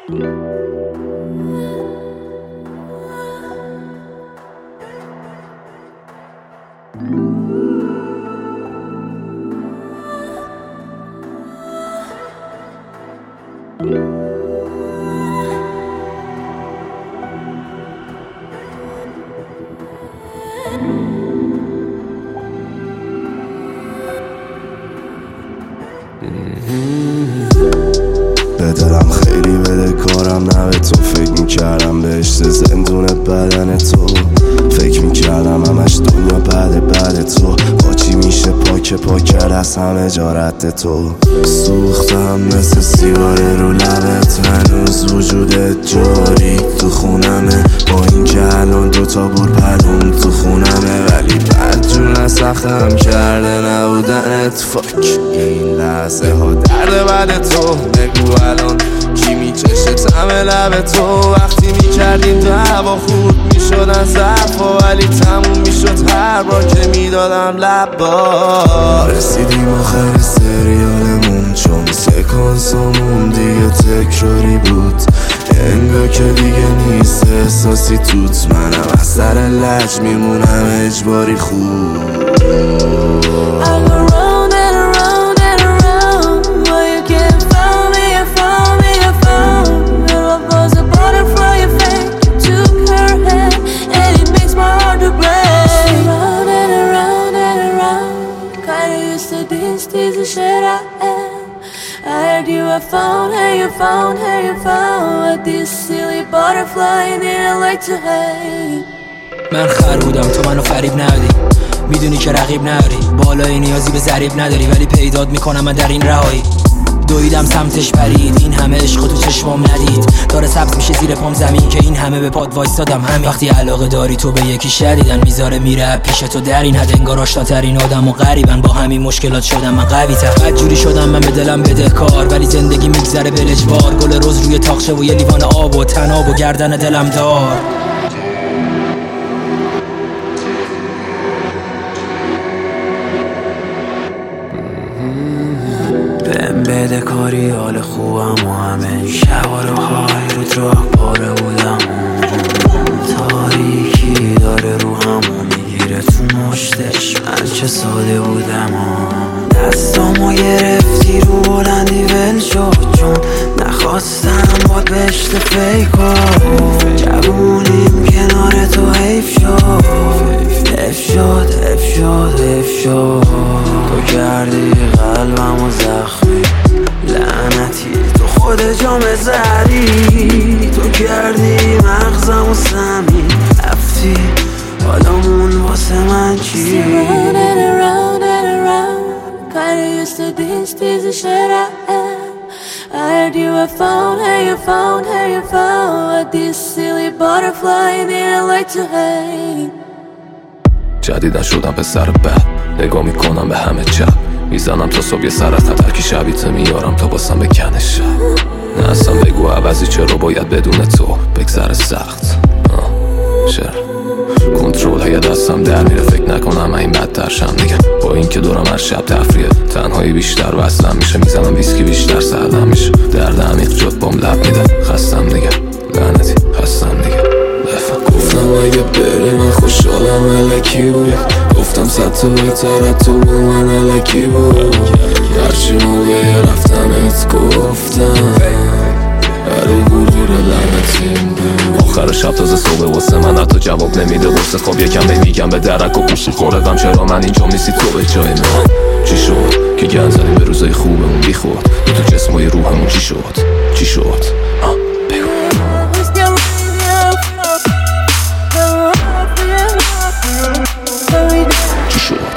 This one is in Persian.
به دلم خیلی بده کارم، نه به تو فکر میکردم بهشت زندون بدن تو، فکر میکردم همش دنیا بعد تو، با چی میشه پاکر از همه جا رد تو. سوختم مثل سیگار رو لبت، هنوز وجودت جاری تو خونمه، با این که الان دوتا برپرون تو خونمه، ولی بدجور سختم کرده نبودنت. فاک این لحظه ها درد بعد تو، بگو الان کی میچشه طعم لب تو، وقتی میکردیم دعوا خورد میشد از ضعفا، ولی تموم میشد هر بار که میدادم لبا. رسیدیم آخر سریالمون، چون سکانسامون دیگه تکراری بود، انگار که دیگه نیست احساسی توت، منم از سر لج میمونم اجباری خوب. من خر بودم تو منو فریب ندی، میدونی که رقیب نداری، بالای نیازی به ضریب نداری، ولی پیدات میکنم من در این رهایی. دویدم سمتش پرید، این همه عشق تو چشمام ندید، داره سبز میشه زیر پام زمین که این همه به پاد وایستادم. همین وقتی علاقه داری تو به یکی شدیدن، میذاره میره پیش تو در این حد، انگار آشناترین آدم و غریبن، با همین مشکلات شدم من قوی تر. بدجوری شدم من به دلم بدهکار، ولی زندگی میگذره بلجبار، گل روز روی تاقچه و یه لیوان آب و تناب و گردن دلم دار. بده کاری حال خوبم و همه شبا رو های رو راه پاره بودم، تاریکی داره رو همو میگیره تو مشتش، من چه ساده بودم دستامو گرفتی رو بلندی ول شد، چون نخواستم باد بشت فیکو، جوونیم کنار تو حیف شد، تو کردی قلبمو زخمی، لعنتی تو خود جام زهری، تو کردی مغزمو سمی، رفتی حالمون واسه من چی؟ Kinda used to these the shit I am. I heard you were found, hey you found this silly butterfly didn't like to hang. جدیدن شدم پسر بد، نگاه میکنم به همه چپ، میزنم تا صبح یه سر از خطر که شبیت میارم تا باسم بکنه شب. نه اصلا بگو عوضی چرا باید بدون تو بگذره سخت. چرا کنترل های دستم در میره، فکر نکنم این بدتر شم دیگه، با این که دورم هر شب تفریه، تنهایی بیشتر وصلم میشه، میزنم ویسکی بیشتر سردم میشه، درد عمیق جد بام لب میده، خستم دیگه لعنتی خستم دیگه. گفتم اگه بری من خوشحالم الکی بود، گفتم صد تا بهتر تو با من الکی بود، هرچی موقع رفتنت گفتم برای گردور لعنتیم بود. آخر شب تازه صبح واسه من حتی جواب نمیده، واسه خواب یکم نمیگم به درک و گوشی خورقم، چرا من اینجا نیستی تو به جای من؟ چی شد که گن زدیم به روزای خوبمون بی خود، تو جسمای روحمون چی شد؟ بگو چی شد؟